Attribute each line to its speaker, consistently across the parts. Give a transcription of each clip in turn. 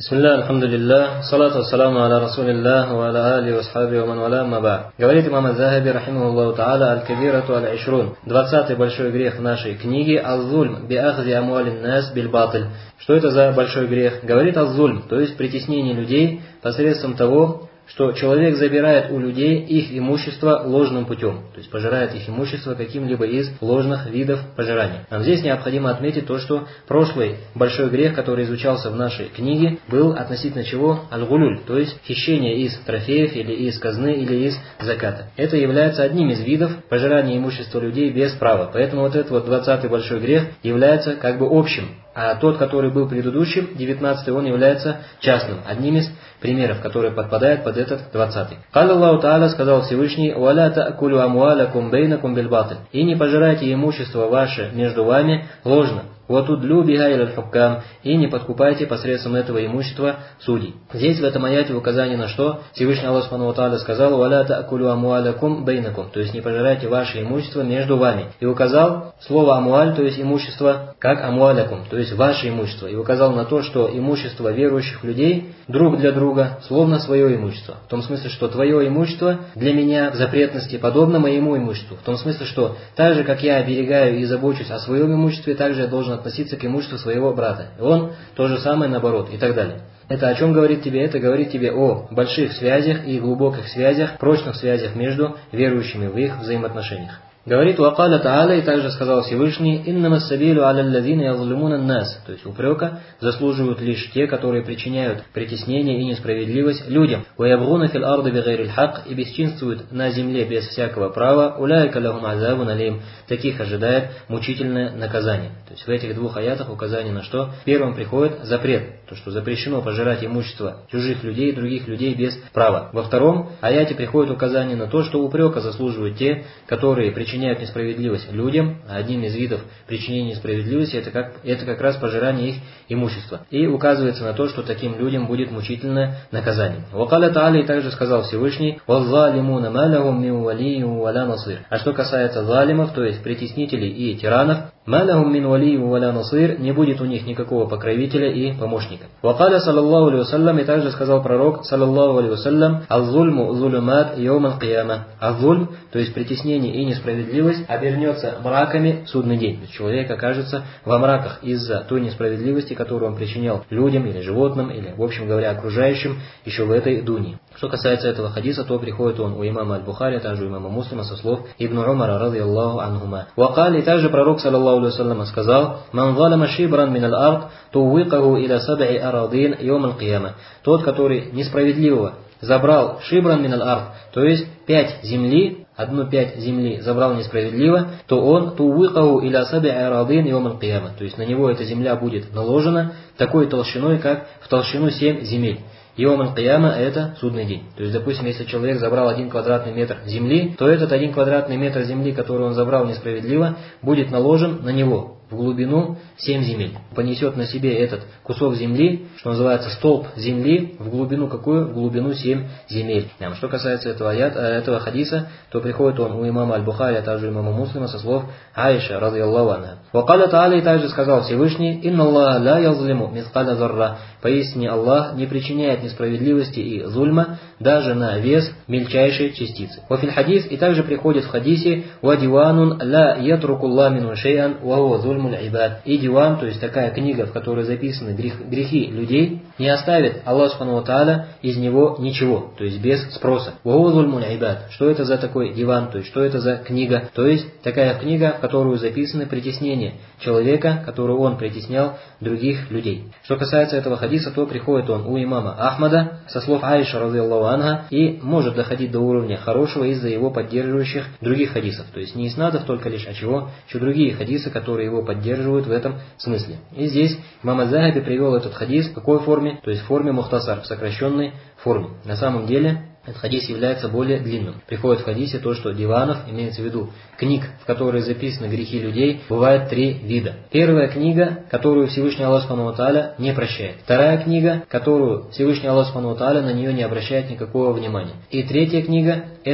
Speaker 1: Бисмилля, алхамдулилля, салату вассаламу аля расулиллях, ва аля али васхаби ва ман валя маба. Говорит имам Аз-Захаби, рахимахуллаху та'аля, аль-кабирату аль-ишрун. 20-й большой грех в нашей книге «Аз-зульм би ахзи амуалин нас биль батыль». Что это за большой грех? Говорит «Аз-зульм», то есть притеснение людей посредством того, что человек забирает у людей их имущество ложным путем, то есть пожирает их имущество каким-либо из ложных видов пожирания. Нам здесь необходимо отметить то, что прошлый большой грех, который изучался в нашей книге, был относительно чего? Аль-гулюль, то есть хищение из трофеев или из казны или из заката. Это является одним из видов пожирания имущества людей без права. Поэтому вот этот 20-й большой грех является как бы общим. А тот, который был предыдущим, 19-й, он является частным, одним из примеров, которые подпадают под этот 20-й. Калля Аллаху Та'аля, сказал Всевышний, «Валя та'кулю амуалякум бейнакум бильбатыль». И не пожирайте имущество ваше между вами ложно. «Ватудлю биха иляль хуккам», и не подкупайте посредством этого имущества судей. Здесь в этом аяте указание на что? Всевышний Аллах Субхану ва Тааля сказал: «Валя та'кулю амуалякум бейнакум», то есть не пожирайте ваше имущество между вами. И указал слово амуаль, то есть имущество, как амуалякум, то есть ваше имущество. И указал на то, что имущество верующих людей друг для друга словно свое имущество. В том смысле, что твое имущество для меня в запретности подобно моему имуществу. В том смысле, что так же, как я оберегаю и забочусь о своем имуществе, так же я должен относиться к имуществу своего брата. И он то же самое наоборот и так далее. Это о чем говорит тебе? Это говорит тебе о больших связях и глубоких связях, прочных связях между верующими в их взаимоотношениях. Говорит Вакаля Та'аля, и также сказал Всевышний: «Иннама сабилю аля лазина язлимуна нас», то есть упрека заслуживают лишь те, которые причиняют притеснение и несправедливость людям. «Ваябгуна фил арды бигайриль хак», и бесчинствуют на земле без всякого права. «Уляйка лахум азабун алим», таких ожидает мучительное наказание. То есть в этих двух аятах указание на что? В первом приходит запрет, то что запрещено пожирать имущество чужих людей и других людей без права. Во втором аяте приходит указание на то, что упрека заслуживают те, которые причиняют несправедливость людям, а одним из видов причинения несправедливости это как раз пожирание их имущества. И указывается на то, что таким людям будет мучительное наказание. Вакаля Та'аля, и также сказал Всевышний: «Ваззалимуна ма лахум мин валийин валя насир». А что касается залимов, то есть притеснителей и тиранов, «Ма лахум мин валийин валя насир», не будет у них никакого покровителя и помощника. Вакаля саллаллаху алейхи вассалям, и также сказал пророк саллаллаху алейхи вассалям: «Аз-зульму зулумат йоумал кияма». Az-зульм, то есть притеснение и несправедливость, обернется мраками в судный день. То есть человек окажется во мраках из-за той несправедливости, которую он причинял людям или животным, или, в общем говоря, окружающим еще в этой дуне. Что касается этого хадиса, то приходит он у имама Аль-Бухари, также у имама Муслима со слов Ибн Умара радийаллаху анхума. Вакали, и также пророк саллаллаху алейхи вассалям сказал: «Ман залама шибран мин аль-ард, туwwiqahu иля саб'i арадин йом аль-кияма». Тот, который несправедливо забрал шибран мин аль-ард, то есть 5 земли, одну 5 земли забрал несправедливо, то он туwwiqahu иля саб'i арадин йом аль-кияма, то есть на него эта земля будет наложена такой толщиной, как в толщину 7 земель. Йом аль-кияма – это судный день. То есть, допустим, если человек забрал 1 квадратный метр земли, то этот 1 квадратный метр земли, который он забрал несправедливо, будет наложен на него в глубину 7 земель. Понесет на себе этот кусок земли, что называется столб земли, в глубину какую? В глубину 7 земель. Что касается этого хадиса, то приходит он у имама Аль-Бухари, а также имама Муслима со слов Аиша радийаллаху анха. Вакаля Та'аля, и также сказал Всевышний: «Инна Аллаха ла язлиму мискаля зарра». Поистине Аллах не причиняет несправедливости и зульма даже на вес мельчайшей частицы. Вафиль хадис, и также приходит в хадисе: «Ва диванун ла ятрукулла мину шейан ва хуа зульмуль ибад». И диван, то есть такая книга, в которой записаны грехи людей, не оставит Аллах Субхану ва Тааля из него ничего, то есть без спроса. Ва хуа зульмуль ибад. Что это за такой диван, то есть что это за книга? То есть такая книга, в которую записаны притеснения человека, которую он притеснял других людей. Что касается этого хадиса, то приходит он у имама Ахмада со слов Аиша радийаллаху анха и может доходить до уровня хорошего из-за его поддерживающих других хадисов. То есть не иснадов только лишь, а чего? Еще другие хадисы, которые его поддерживают в этом смысле. И здесь имам Аз-Захаби привел этот хадис в какой форме? То есть в форме мухтасар, в сокращенной форме. На самом деле этот хадис является более длинным. Приходит в хадисе то, что диванов, имеется в виду книг, в которые записаны грехи людей, бывает 3 вида. Первая книга, которую Всевышний Аллах Субхану ва Тааля не прощает. Вторая книга, которую Всевышний Аллах Субхану ва Тааля на нее не обращает никакого внимания. И третья книга, это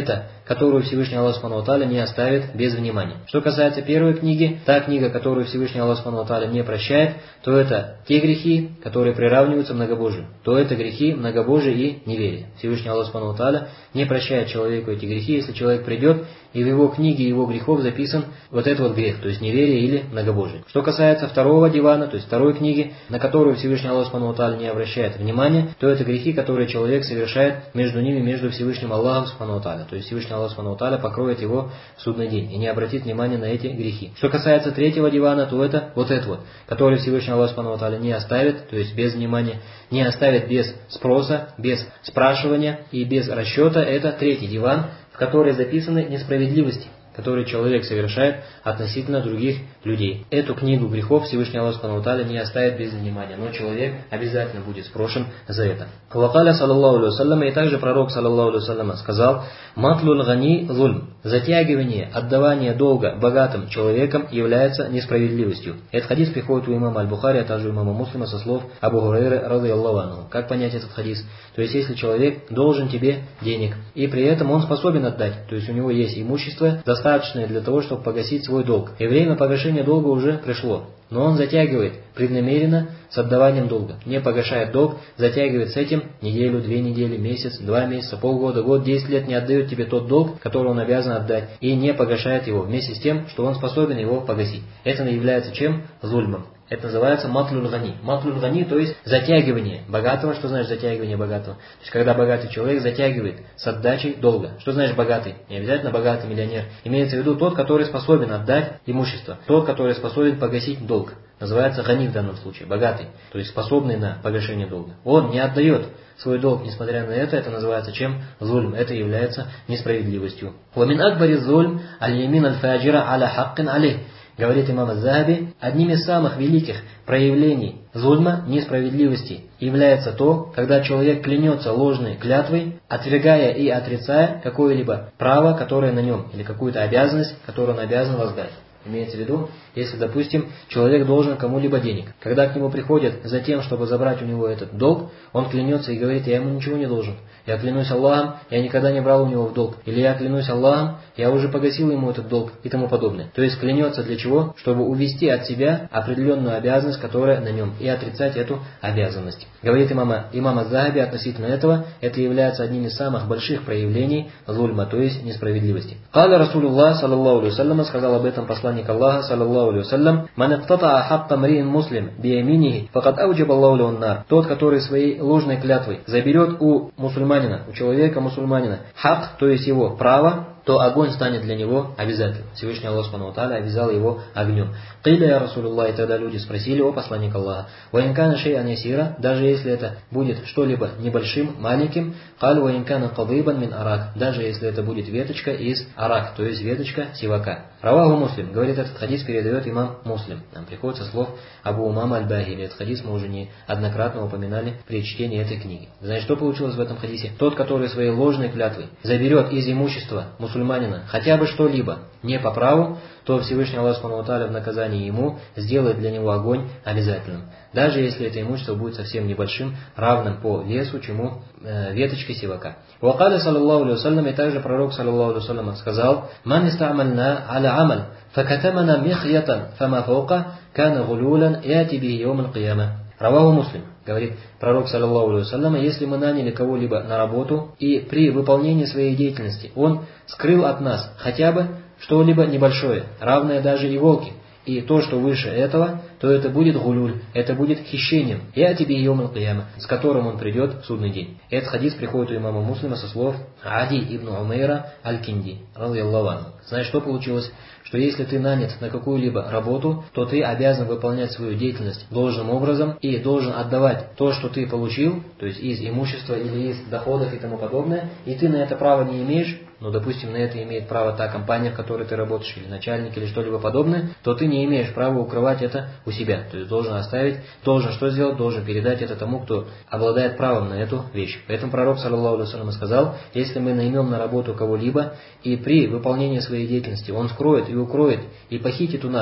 Speaker 1: которую Всевышний Аллах Субхану ва Тааля не оставит без внимания. Что касается первой книги, та книга, которую Всевышний Аллах Субхану ва Тааля не прощает, то это те грехи, которые приравниваются многобожию, то это грехи многобожия и неверия. Всевышний Аллах Субхану ва Тааля не прощает человеку эти грехи, если человек придет, и в его книге его грехов записан вот этот вот грех, то есть неверие или многобожие. Что касается второго дивана, то есть второй книги, на которую Всевышний Аллах Субхану ва Тааля не обращает внимания, то это грехи, которые человек совершает между ними, между Всевышним Аллахом Субхану ва Тааля. То есть Всевышний Аллах Субхану ва Тааля покроет его в судный день и не обратит внимания на эти грехи. Что касается третьего дивана, то это вот это вот, который Всевышний Аллах Субхану ва Тааля не оставит, то есть без внимания, не оставит без спроса, без спрашивания и без расчета. Это третий диван, в которой записаны несправедливости, которые человек совершает относительно других людей. Эту книгу грехов Всевышний Аллах Субхану ва Тааля не оставит без внимания, но человек обязательно будет спрошен за это. Вакаля саллаллаху алейхи вассалям, и также пророк саллаллаху алейхи вассалям сказал: матлул гани зульм. Затягивание, отдавание долга богатым человеком является несправедливостью. Этот хадис приходит у имама Аль-Бухари, а также у имама Муслима со слов Абу Гурайры радийаллаху анху. Как понять этот хадис? То есть, если человек должен тебе денег, и при этом он способен отдать, то есть у него есть имущество, достаточное для того, чтобы погасить свой долг, и время погашения долга уже пришло, но он затягивает преднамеренно с отдаванием долга, не погашает долг, затягивает с этим неделю, 2 недели, месяц, 2 месяца, полгода, год, 10 лет не отдает тебе тот долг, который он обязан отдать, и не погашает его, вместе с тем, что он способен его погасить. Это является чем? Зульмом. Это называется матлюль гани. Матлюль гани, то есть затягивание богатого. Что значит затягивание богатого? То есть когда богатый человек затягивает с отдачей долга. Что значит богатый? Не обязательно богатый миллионер. Имеется в виду тот, который способен отдать имущество. Тот, который способен погасить долг. Называется гани в данном случае, богатый. То есть способный на погашение долга. Он не отдает свой долг, несмотря на это называется чем? Зульм. Это является несправедливостью. Вамин акбари зульм аль-ямин аль-фаджира аля хаккин алейх. Говорит имам Аз-Захаби, одним из самых великих проявлений зульма, несправедливости, является то, когда человек клянется ложной клятвой, отвергая и отрицая какое-либо право, которое на нем, или какую-то обязанность, которую он обязан воздать. Имеется в виду, если, допустим, человек должен кому-либо денег. Когда к нему приходят за тем, чтобы забрать у него этот долг, он клянется и говорит: я ему ничего не должен. Я клянусь Аллахом, я никогда не брал у него в долг. Или я клянусь Аллахом, я уже погасил ему этот долг и тому подобное. То есть клянется для чего? Чтобы увести от себя определенную обязанность, которая на нем, и отрицать эту обязанность. Говорит имам Аз-Захаби относительно этого, это является одним из самых больших проявлений зульма, то есть несправедливости. Каля Расулуллах саллаллаху алейхи вассалям, сказал об этом посланник Аллаха саллаллаху алейхи вассалям: ман иктатаа хакка мриин муслим бияминихи факад ауджаба Аллаху лаху ан-нар. Тот, который своей ложной клятвой заберет у мусульманина, у человека мусульманина хак, то есть его право, то огонь станет для него обязательным. Всевышний Аллах Субхану ва Тааля обязал его огнем. Киля я Расулуллах, и тогда люди спросили: о посланник Аллаха, ваинкана шей'ан ясира, даже если это будет что-либо небольшим, маленьким, каль ваинкана кадыбан мин арак, даже если это будет веточка из арак, то есть веточка сивака. Раваху Муслим, говорит, этот хадис передает имам Муслим. Нам приходит со слов Абу Умама Аль-Бахили. Этот хадис мы уже неоднократно упоминали при чтении этой книги. Значит, что получилось в этом хадисе? Тот, который своей ложной клятвой заберет из имущества мусульманина хотя бы что-либо не по праву, то Всевышний Аллах Субхану ва Тааля в наказании ему сделает для него огонь обязательным. Даже если это имущество будет совсем небольшим, равным по весу, чему веточке сивака. Вакаля саллаллаху алейхи вассалям, и также пророк саллаллаху алейхи вассалям сказал: ман истамальна аля амаль факатамана михьятан фама фаука кана гулюлан яти бихи йом аль-кияма. Раваху Муслим. Говорит пророк саллаллаху алейхи вассалям: если мы наняли кого-либо на работу, и при выполнении своей деятельности он скрыл от нас хотя бы что-либо небольшое, равное даже иголке, и то, что выше этого, то это будет гулюль, это будет хищением. Я тебе йом аль-кияма, с которым он придет в судный день. Этот хадис приходит у имама Муслима со слов Ади ибн Умейра аль-Кинди, радийаллаху анху. Знаешь, что получилось? Что если ты нанят на какую-либо работу, то ты обязан выполнять свою деятельность должным образом и должен отдавать то, что ты получил, то есть из имущества или из доходов и тому подобное, и ты на это право не имеешь, но, допустим, на это имеет право та компания, в которой ты работаешь, или начальник, или что-либо подобное, то ты не имеешь права укрывать это у себя. То есть должен оставить, должен что сделать? Должен передать это тому, кто обладает правом на эту вещь. Поэтому пророк, саллаллаху алейхи вассалям, сказал: если мы наймем на работу кого-либо, и при выполнении своей деятельности он скроет и укроет, и похитит у нас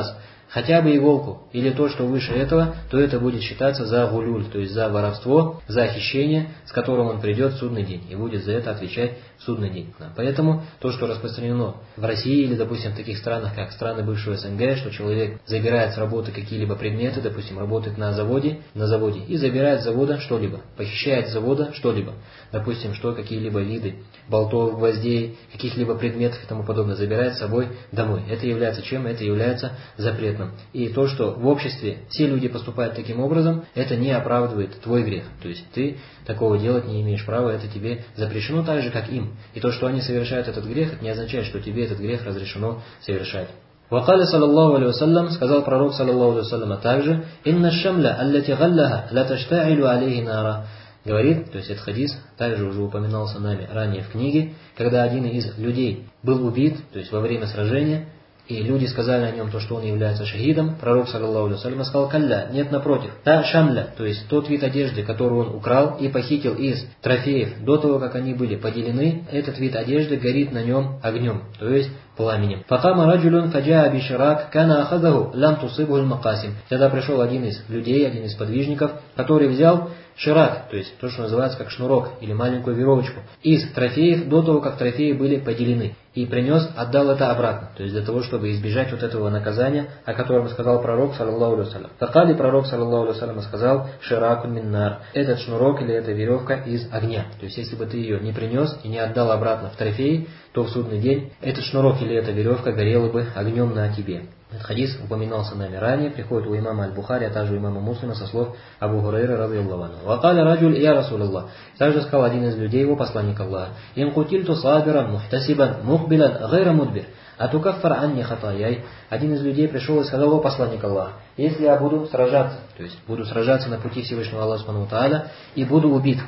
Speaker 1: хотя бы иголку или то, что выше этого, то это будет считаться за гулюль, то есть за воровство, за хищение, с которым он придет в судный день и будет за это отвечать в судный день. Поэтому то, что распространено в России или, допустим, в таких странах, как страны бывшего СНГ, что человек забирает с работы какие-либо предметы, допустим, работает на заводе и забирает с завода что-либо, похищает с завода что-либо, допустим, что какие-либо виды болтов, гвоздей, каких-либо предметов и тому подобное забирает с собой домой. Это является чем? Это является запретным. И то, что в обществе все люди поступают таким образом, это не оправдывает твой грех. То есть ты такого делать не имеешь права, это тебе запрещено так же, как им. И то, что они совершают этот грех, это не означает, что тебе этот грех разрешено совершать. Вакали саллаллаху алейхи вассалям, сказал пророк саллаллаху алейхи вассалям также: «Инна шамля аллати галлаха ла таштаилю алейхи нара». Говорит, то есть этот хадис также уже упоминался нами ранее в книге, когда один из людей был убит, то есть во время сражения, и люди сказали о нем то, что он является шахидом, пророк саллаллаху алейхи вассалям сказал: «Калля, нет, напротив, та шамля», то есть тот вид одежды, который он украл и похитил из трофеев до того, как они были поделены, этот вид одежды горит на нем огнем, то есть пламенем. Факама раджулюн фаджаа биширак кана ахадаху лам тусибху аль-макасим. Тогда пришел один из людей, один из подвижников, который взял ширак, то есть то, что называется как шнурок или маленькую веревочку, из трофеев до того, как трофеи были поделены, и принес, отдал это обратно, то есть для того, чтобы избежать вот этого наказания, о котором сказал пророк саллаллаху алейхи вассалям. Факали пророк саллаллаху алейхи вассалям сказал: ширакун миннар, этот шнурок или эта веревка из огня. То есть если бы ты ее не принес и не отдал обратно в трофеи, то в судный день этот шнурок или эта веревка горела бы огнем на тебе. Этот хадис упоминался нами ранее, приходит у имама Аль-Бухари, а также у имама Муслима со слов Абу Хурайры радийаллаху анху. «Вакаля раджуль я Расулаллах». Также сказал один из людей, его посланник Аллаха: «Ин кутильту сабиран, мухтасибан, мухбилан, гайра мудбир, атукаффар анни хатаяй». Один из людей пришел и сказал: «О посланник Аллаха, если я буду сражаться, то есть буду сражаться на пути Всевышнего Аллаха субхану ва тааля и буду убит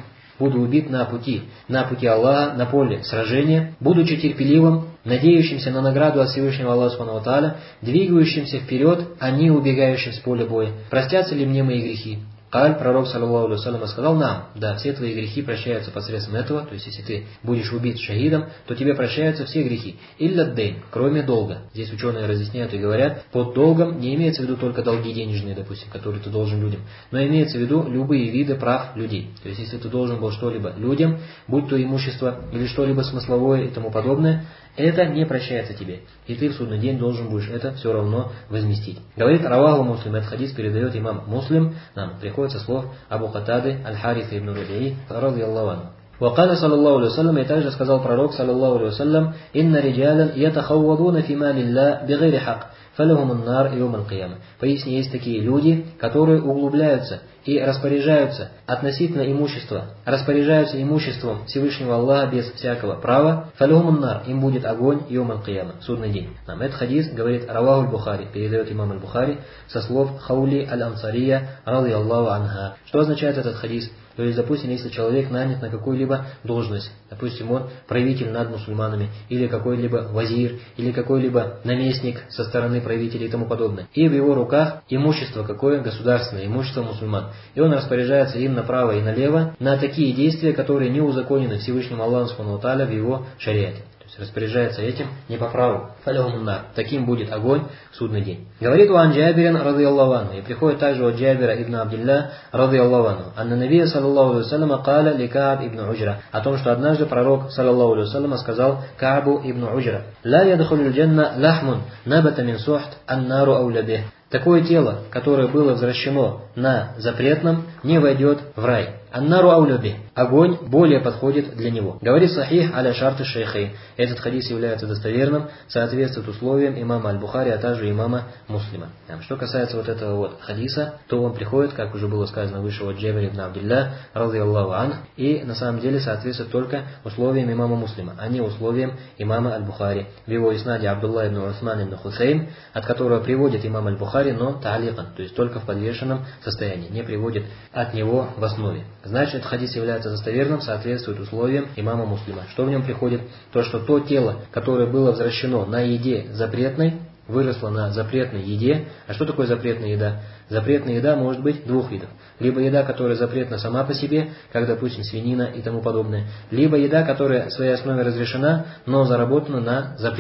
Speaker 1: на пути Аллаха, на поле сражения, будучи терпеливым, надеющимся на награду от Всевышнего Аллаха субхану ва тааля, двигающимся вперед, а не убегающим с поля боя. Простятся ли мне мои грехи?» Каль, пророк саллаллаху алейхи вассалям сказал: «Нам, да, все твои грехи прощаются посредством этого, то есть если ты будешь убит шахидом, то тебе прощаются все грехи. Илля дейн, кроме долга». Здесь ученые разъясняют и говорят, под долгом не имеется в виду только долги денежные, допустим, которые ты должен людям, но имеется в виду любые виды прав людей. То есть если ты должен был что-либо людям, будь то имущество или что-либо смысловое и тому подобное, это не прощается тебе. И ты в судный день должен будешь это все равно возместить. Говорит раваху Муслим, этот хадис передает имам Муслим, нам приходится слов Абу Катады Аль-Хариса ибн Рубии радийаллаху анху. وقال صلى الله عليه وسلم, и также сказал пророк саллаллаху алейхи вассалям: «Инна риджалян ятахаввадуна фи малилля бигайри хак, фалахумун нар йом аль-кияма». Поистине есть такие люди, которые углубляются и распоряжаются относительно имущества, распоряжаются имуществом Всевышнего Аллаха без всякого права, фалахумун нар, им будет огонь йом аль-кияма, судный день. Нам этот хадис говорит раваху аль-Бухари, передает имам аль-Бухари со слов Хаули аль-Ансария радийаллаху анха. Что означает этот хадис? То есть, допустим, если человек нанят на какую-либо должность, допустим, он правитель над мусульманами, или какой-либо вазир, или какой-либо наместник со стороны правителей и тому подобное, и в его руках имущество какое? Государственное, имущество мусульман. И он распоряжается им направо и налево на такие действия, которые не узаконены Всевышним Аллахом субхану ва тааля в его шариате. Распоряжается этим не по праву. Таким будет огонь в судный день. Говорит Уан Джабирин радийаллаху анху, и приходит также от Джабира ибн Абдилля радийаллаху анху, анна набия саллаллаху алейхи вассалям каля ли Кааб ибн Уджра, о том, что однажды пророк саллаллаху алейхи вассалям сказал Каабу ибн Уджра: «Ла ядхулюль джанна лахмун набата мин сухт аннару ауля бих». Такое тело, которое было возвращено на запретном, не войдет в рай. Аннару аулюби. Огонь более подходит для него. Говорит Сахих аля шарты шейхей. Этот хадис является достоверным, соответствует условиям имама Аль-Бухари, а также имама Муслима. Что касается вот этого вот хадиса, то он приходит, как уже было сказано выше, от Джабир ибн Абдилля радийаллаху анху, и на самом деле соответствует только условиям имама Муслима, а не условиям имама Аль-Бухари. В его иснаде Абдулла ибн Усман ибн Хусейн, от которого приводит имам Аль-Бухари, но та'аликан, то есть только в подвешенном состоянии, не приводит от него в основе. Значит, хадис является достоверным, соответствует условиям имама Муслима. Что в нем приходит? То, что то тело, которое было возвращено на еде запретной, выросло на запретной еде. А что такое запретная еда? Запретная еда может быть двух видов. Либо еда, которая запретна сама по себе, как, допустим, свинина и тому подобное. Либо еда, которая в своей основе разрешена, но заработана на запретном.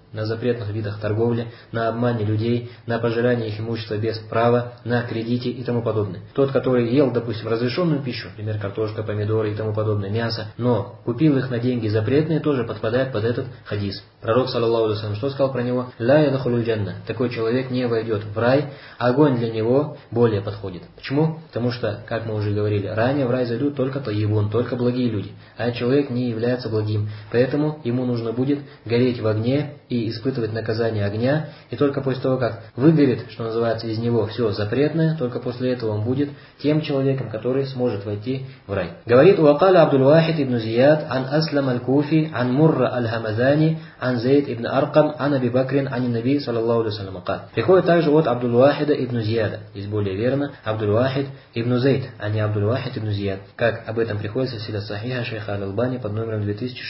Speaker 1: на запретных видах торговли, на обмане людей, на пожирании их имущества без права, на кредите и тому подобное. Тот, который ел, допустим, разрешенную пищу, например, картошка, помидоры и тому подобное, мясо, но купил их на деньги запретные, тоже подпадает под этот хадис. Пророк, саллаллаху алейхи ва саллям, что сказал про него? «Ля ядхулюль джанна». Такой человек не войдет в рай, огонь для него более подходит. Почему? Потому что, как мы уже говорили ранее, в рай зайдут только таyyибун, только благие люди. А человек не является благим. Поэтому ему нужно будет гореть в огне и испытывать наказание огня. И только после того, как выгорит, что называется, из него все запретное, только после этого он будет тем человеком, который сможет войти в рай. Говорит «Уакаля Абдул-Вахид ибн Зияд, ан Аслам аль-Куфи, ан Мурра аль-Хамазани, ан Зейд ибн Аркам, ан Аби Бакрин, ан Наби, саллаллаху алейхи ва саллям». Приходит также от Абдул-Вахида ибн Зияда. Здесь более верно Абдул-Вахид ибн Зейд, а не Абдул-Вахид ибн Зияд. Как об этом приходится в Силат Сахиха шейха Аль-Албани под номером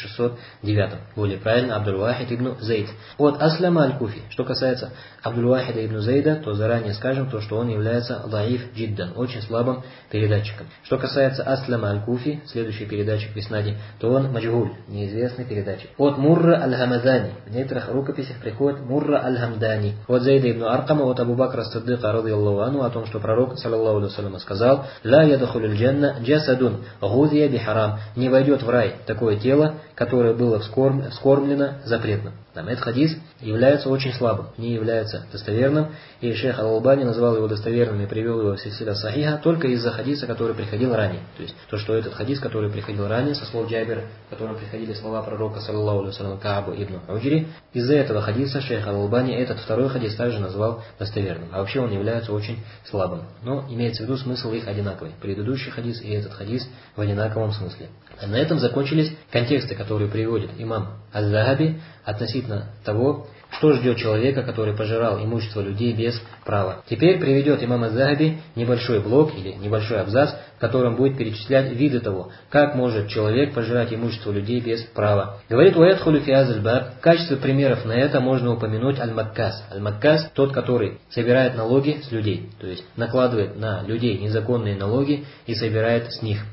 Speaker 1: 2609. Более правильно Абдул-Вахид ибн Зейд. От Аслама аль-Куфи. Что касается Абдул-Вахида ибн Зейда, то заранее скажем то, что он является даиф джиддан, очень слабым передатчиком. Что касается Аслама аль-Куфи, следующий передатчик в иснаде, то он маджгуль, неизвестный передатчик. От Мурра аль-Хамадани. В некоторых рукописях приходит Мурра аль-Хамдани. От Зейда ибн Аркама, от Абу Бакра Саддыка радийаллаху анху, о том, что пророк, саллаллаху алейхи ва саллям, сказал: «Ла ядхулюль джанна джасадун гудия бихарам». Не войдет в рай такое тело, которое было вскормлено запретно. Этот хадис является очень слабым, не является достоверным, и шейх Аль-Албани назвал его достоверным и привел его в сильсила сахиха только из-за хадиса, который приходил ранее. То есть, то, что этот хадис, который приходил ранее, со слов Джабира, в котором приходили слова пророка, саллаллаху алейхи ва саллям, Каабу ибн Уджри, из-за этого хадиса шейх Аль-Албани этот второй хадис также назвал достоверным. А вообще он является очень слабым. Но имеется в виду смысл их одинаковый. Предыдущий хадис и этот хадис в одинаковом смысле. А на этом закончились контексты, которые приводит имам Аз-Захаби относительно того, что ждет человека, который пожирал имущество людей без права. Теперь приведет имам Аз-Захаби небольшой блок или небольшой абзац, в котором будет перечислять виды того, как может человек пожирать имущество людей без права. Говорит «Уэдхулю фи азаль баб». В качестве примеров на это можно упомянуть аль-Маккас. Аль-Маккас – тот, который собирает налоги с людей, то есть накладывает на людей незаконные налоги и собирает с них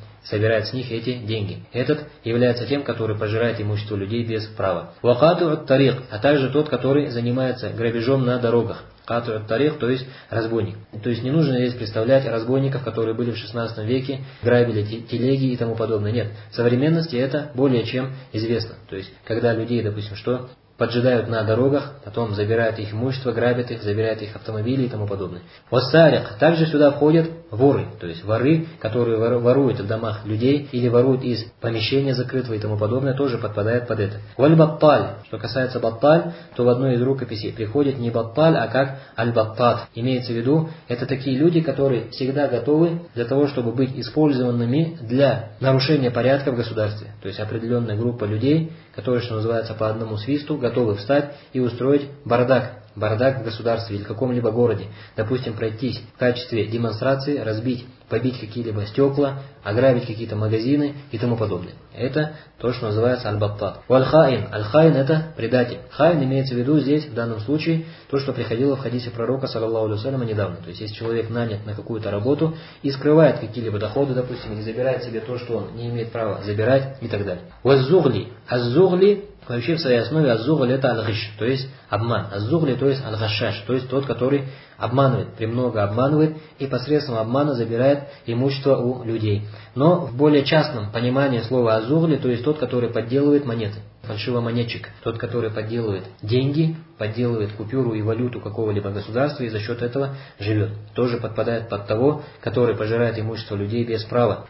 Speaker 1: эти деньги. Этот является тем, который пожирает имущество людей без права. Вакату ат-тарик, а также тот, который занимается грабежом на дорогах. Кату ат-тарик, то есть разбойник. То есть не нужно здесь представлять разбойников, которые были в 16 веке, грабили телеги и тому подобное. Нет, в современности это более чем известно. То есть когда людей, допустим, что поджидают на дорогах, потом забирают их имущество, грабят их, забирают их автомобили и тому подобное. Вассарик. Также сюда входят воры, то есть воры, которые воруют в домах людей или воруют из помещения закрытого и тому подобное, тоже подпадает под это. Валь-батталь. Что касается батталь, то в одной из рукописей приходит не батталь, а как аль-баттат. Имеется в виду, это такие люди, которые всегда готовы для того, чтобы быть использованными для нарушения порядка в государстве. То есть определенная группа людей, которые, что называется, по одному свисту, готовы встать и устроить бардак в государстве или в каком-либо городе. Допустим, пройтись в качестве демонстрации, побить какие-либо стекла, ограбить какие-то магазины и тому подобное. Это то, что называется аль-баттат. Валь-хаин. Аль-хаин – это предатель. Хаин имеется в виду здесь, в данном случае, то, что приходило в хадисе пророка, саллаллаху алейхи ва саллям, недавно. То есть, если человек нанят на какую-то работу и скрывает какие-либо доходы, допустим, или забирает себе то, что он не имеет права забирать и так далее. Ваззугли. Аззугли вообще в своей основе аззугль это аль-гиш, то есть обман. Аззугли, то есть аль-гашаш, то есть тот, который обманывает, премного обманывает и посредством обмана забирает имущество у людей. Но в более частном понимании слова аззугли, то есть тот, который подделывает монеты. Фальшивомонетчик, тот, который подделывает деньги, подделывает купюру и валюту какого-либо государства и за счет этого живет. Тоже подпадает под того, который пожирает имущество людей без права.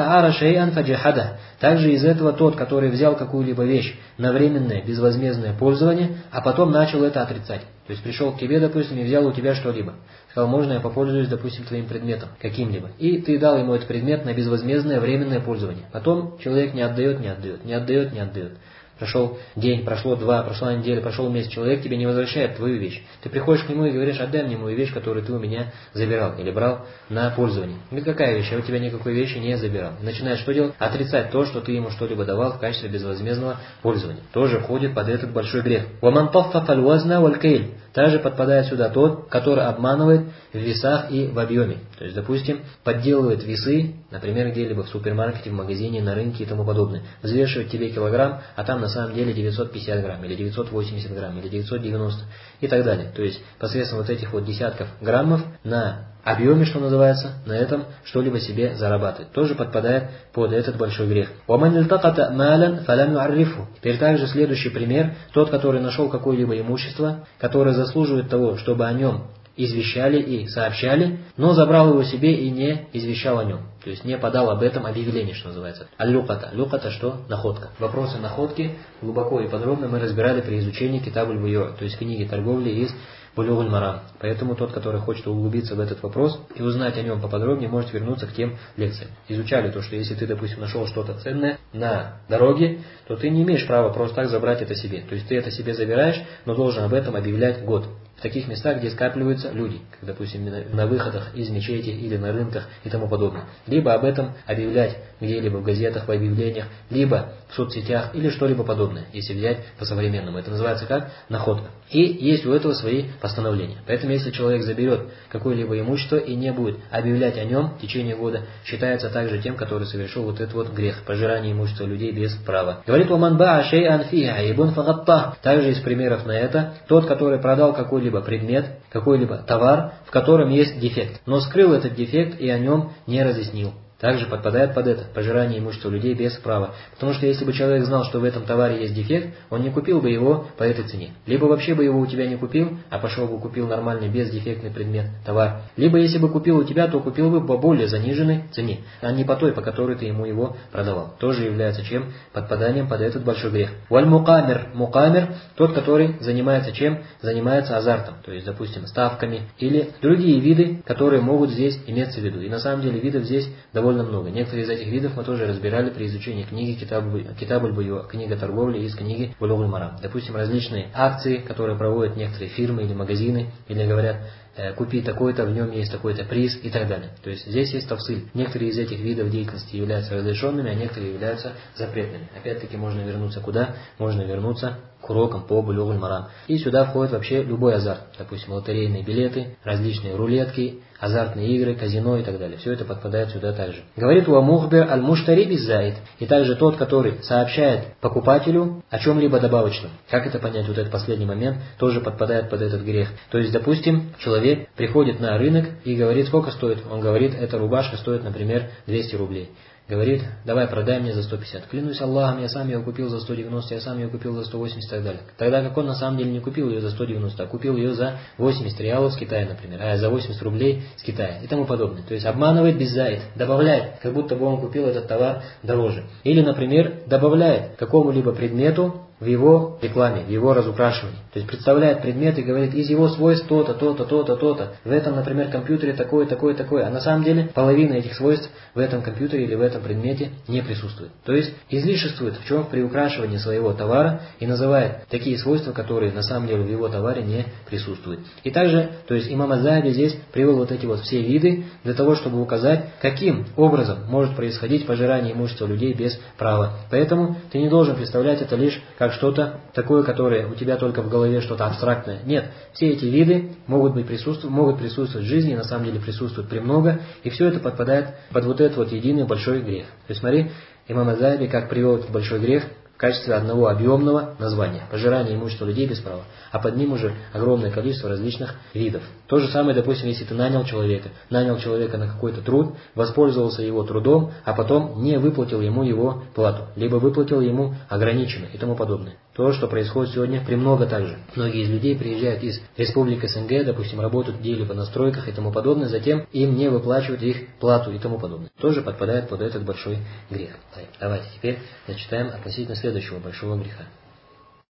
Speaker 1: Также из этого тот, который взял какую-либо вещь на временное, безвозмездное пользование, а потом начал это отрицать. То есть пришел к тебе, допустим, и взял у тебя что-либо. Сказал, можно я попользуюсь, допустим, твоим предметом, каким-либо. И ты дал ему этот предмет на безвозмездное временное пользование. Потом человек не отдает. Прошел день, прошло два, прошла неделя, прошел месяц, человек тебе не возвращает твою вещь. Ты приходишь к нему и говоришь, отдай мне мою вещь, которую ты у меня забирал или брал на пользование. Говорит, какая вещь? Я у тебя никакой вещи не забирал. И начинаешь что делать? Отрицать то, что ты ему что-либо давал в качестве безвозмездного пользования. Тоже входит под этот большой грех. Также подпадает сюда тот, который обманывает в весах и в объеме. То есть, допустим, подделывает весы, например, где-либо в супермаркете, в магазине, на рынке и тому подобное. Взвешивает тебе килограмм, а там на на самом деле 950 грамм, или 980 грамм, или 990 и так далее. То есть посредством вот этих вот десятков граммов на объеме, что называется, на этом что-либо себе зарабатывает. Тоже подпадает под этот большой грех. Теперь также следующий пример. Тот, который нашел какое-либо имущество, которое заслуживает того, чтобы о нем извещали и сообщали, но забрал его себе и не извещал о нем. То есть не подал об этом объявление, что называется. Аль-люката. Люката что? Находка. Вопросы находки глубоко и подробно мы разбирали при изучении Китаб аль-Буйу, то есть книги торговли из Булюг аль-Марам. Поэтому тот, который хочет углубиться в этот вопрос и узнать о нем поподробнее, может вернуться к тем лекциям. Изучали то, что если ты, допустим, нашел что-то ценное на дороге, то ты не имеешь права просто так забрать это себе. То есть ты это себе забираешь, но должен об этом объявлять год. В таких местах, где скапливаются люди, как, допустим, на выходах из мечети или на рынках и тому подобное. Либо об этом объявлять где-либо в газетах, в объявлениях, либо в соцсетях или что-либо подобное, если взять по-современному. Это называется как находка. И есть у этого свои постановления. Поэтому, если человек заберет какое-либо имущество и не будет объявлять о нем в течение года, считается также тем, который совершил вот этот вот грех, пожирание имущества людей без права. Говорит, также из примеров на это, тот, который продал какой-либо предмет, какой-либо товар, в котором есть дефект, но скрыл этот дефект и о нем не разъяснил. Также подпадает под это пожирание имущества людей без права. Потому что если бы человек знал, что в этом товаре есть дефект, он не купил бы его по этой цене. Либо вообще бы его у тебя не купил, а пошел бы купил нормальный бездефектный предмет, товар. Либо если бы купил у тебя, то купил бы по более заниженной цене, а не по той, по которой ты ему его продавал. Тоже является чем? Подпаданием под этот большой грех. Валь-мукамир. Мукамир тот, который занимается чем? Занимается азартом. То есть, допустим, ставками или другие виды, которые могут здесь иметься в виду. И на самом деле видов здесь довольно много. Некоторые из этих видов мы тоже разбирали при изучении книги Китаб аль-Буйу, книга торговли из книги Булюг аль-Марам. Допустим, различные акции, которые проводят некоторые фирмы или магазины, или говорят, купи такой-то, в нем есть такой-то приз и так далее. То есть здесь есть тавсиль. Некоторые из этих видов деятельности являются разрешенными, а некоторые являются запретными. Опять-таки можно вернуться куда? Можно вернуться к урокам по Булюг аль-Марам. И сюда входит вообще любой азарт. Допустим, лотерейные билеты, различные рулетки, азартные игры, казино и так далее. Все это подпадает сюда также. Говорит уамухбир аль-муштари биззаид. И также тот, который сообщает покупателю о чем-либо добавочном. Как это понять? Вот этот последний момент тоже подпадает под этот грех. То есть, допустим, человек приходит на рынок и говорит, сколько стоит? Он говорит, эта рубашка стоит, например, 200 рублей. Говорит, давай продай мне за 150. Клянусь Аллахом, я сам ее купил за 190, я сам ее купил за 180 и так далее. Тогда как он на самом деле не купил ее за 190, а купил ее за 80 реалов с Китая, например, а за 80 рублей с Китая и тому подобное. То есть обманывает беззаид, добавляет, как будто бы он купил этот товар дороже. Или, например, добавляет какому-либо предмету в его рекламе, в его разукрашивании. То есть представляет предмет и говорит, из его свойств то-то, то-то, то-то, то-то. В этом, например, компьютере такое, такое, такое. А на самом деле половина этих свойств в этом компьютере или в этом предмете не присутствует. То есть излишествует в чем? В приукрашивании своего товара и называет такие свойства, которые на самом деле в его товаре не присутствуют. И также, то есть имам Аз-Захаби здесь привел вот эти вот все виды для того, чтобы указать, каким образом может происходить пожирание имущества людей без права. Поэтому ты не должен представлять это лишь как что-то такое, которое у тебя только в голове, что-то абстрактное. Нет, все эти виды могут присутствовать в жизни, на самом деле присутствуют премного, и все это подпадает под вот этот вот единый большой грех. То есть смотри, имам Аз-Захаби как привел этот большой грех в качестве одного объемного названия – пожирание имущества людей без права, а под ним уже огромное количество различных видов. То же самое, допустим, если ты нанял человека на какой-то труд, воспользовался его трудом, а потом не выплатил ему его плату, либо выплатил ему ограниченно и тому подобное. То, что происходит сегодня, премного также. Многие из людей приезжают из республик СНГ, допустим, работают где-либо на стройках и тому подобное, затем им не выплачивают их плату и тому подобное. Тоже подпадает под этот большой грех. Давайте теперь зачитаем относительно следующего большого греха.